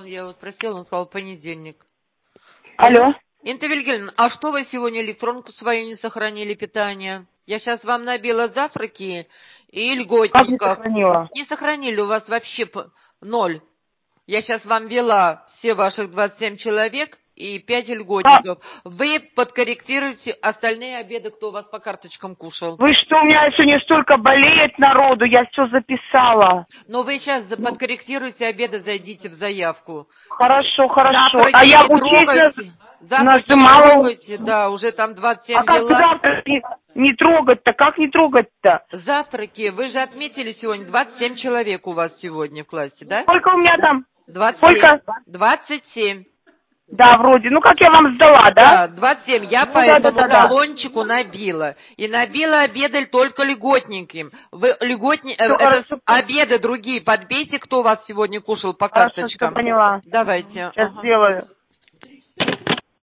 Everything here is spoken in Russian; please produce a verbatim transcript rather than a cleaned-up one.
Я его спросила, он сказал понедельник. Алло. Инта Вильгельмовна, а что вы сегодня электронку свою не сохранили, питание? Я сейчас вам набила завтраки и льготников. Как не сохранила? Не сохранили, у вас вообще ноль. Я сейчас вам ввела все ваших двадцать семь человек и пять льготников. А? Вы подкорректируете остальные обеды, кто у вас по карточкам кушал. Вы что, у меня сегодня столько болеет народу, я все записала. Но вы сейчас ну... подкорректируете обеды, зайдите в заявку. Хорошо, хорошо. Завтраки а я не трогайте. Завтраки нажимала... не трогайте, да, уже там двадцать семь а ввела. как завтра не, не трогать-то? Как не трогать-то? Завтраки, вы же отметили сегодня, двадцать семь человек у вас сегодня в классе, да? Сколько у меня там? двадцать семь. Сколько? двадцать семь. Да, вроде. Ну, как я вам сдала, да? Да, двадцать семь. Я ну, по да, этому да, да, колончику да. набила. И набила обеды только льготненьким. Вы льготни... Все, это хорошо. обеды другие подбейте, кто у вас сегодня кушал по Хорошо, карточкам. все поняла. Давайте. Сейчас ага. сделаю.